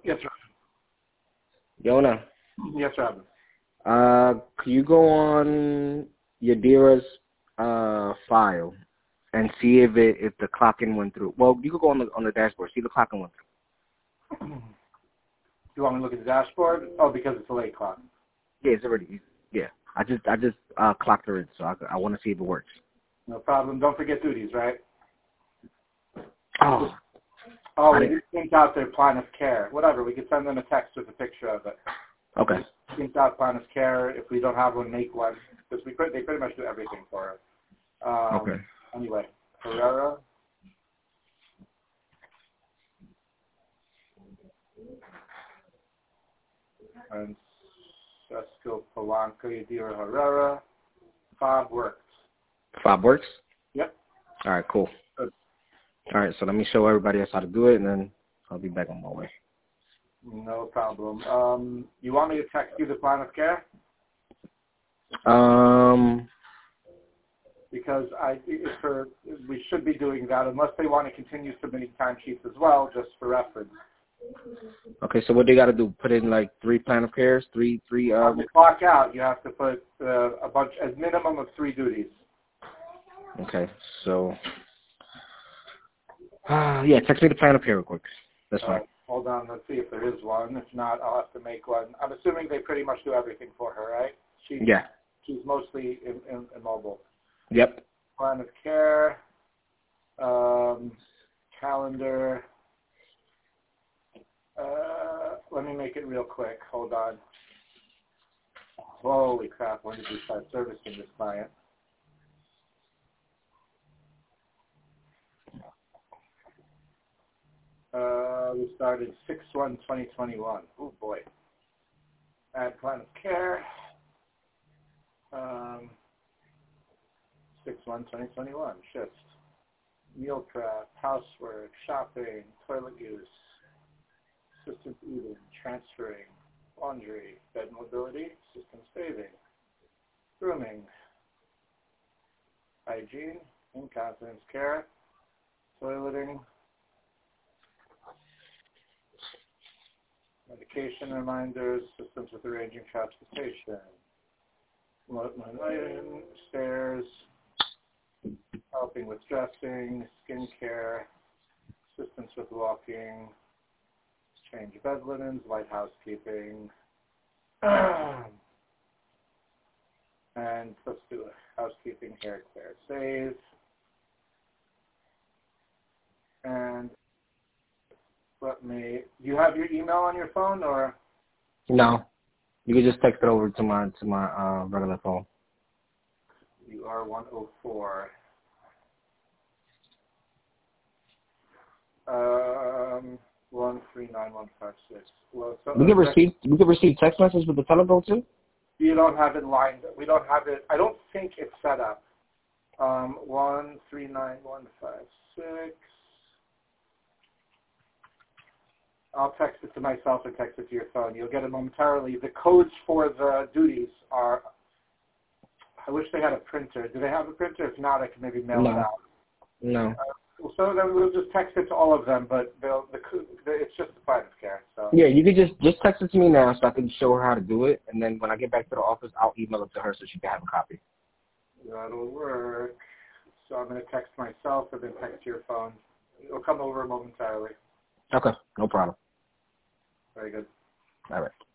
Yes, sir. Yona, Yes, Robin. could you go on Yadira's file and see if the clocking went through? Well, you could go on the dashboard, see the clocking went through. You want me to look at the dashboard? Oh, because it's a late clock. Yeah, it's already. Yeah, I just clocked her in, so I want to see if it works. No problem. Don't forget duties, right? Oh, We just synced out their plan of care. Whatever. We could send them a text with a picture of it. okay. Synced out plan of care. If we don't have one, make one. Because they pretty much do everything for us. Okay. Anyway, Herrera. And Fresco Polanco, Yadira Herrera. Fob works. Fob works? Yep. All right, cool. Good. All right, so let me show everybody else how to do it, and then I'll be back on my way. No problem. You want me to text you the plan of care? Because we should be doing that unless they want to continue submitting timesheets as well, just for reference. Okay, so what they got to do? Put in like 3 plan of cares, three. On the clock out, you have to put a minimum of 3 duties. Okay, so yeah, text me the plan of care real quick. That's fine. Hold on, let's see if there is one. If not, I'll have to make one. I'm assuming they pretty much do everything for her, right? Yeah. She's mostly immobile. Yep. Plan of care, calendar. Let me make it real quick. Hold on. Holy crap, when did we start servicing this client? We started 6/1/2021. Oh boy. Add plan of care. 6/1/2021. Shift. Meal prep, housework, shopping, toilet use, assistance eating, transferring, laundry, bed mobility, system saving, grooming, hygiene, incontinence care, toileting, medication reminders, systems with arranging transportation, lighting, stairs, helping with dressing, skincare, assistance with walking, change bed linens, light housekeeping, and let's do it. Housekeeping, hair care, save, and do you have your email on your phone or? No, you can just text it over to my regular phone. You are 104. 139156. Well, so We can receive text messages with the telephone too. You don't have it lined. We don't have it. I don't think it's set up. 139156. I'll text it to myself and text it to your phone. You'll get it momentarily. The codes for the duties are. I wish they had a printer. Do they have a printer? If not, I can maybe mail it out. No. So then we'll just text it to all of them, but it's just the plan of care. So. Yeah, you could just text it to me now so I can show her how to do it, and then when I get back to the office, I'll email it to her so she can have a copy. That'll work. So I'm going to text myself and then text your phone. It'll come over momentarily. Okay, no problem. Very good. All right.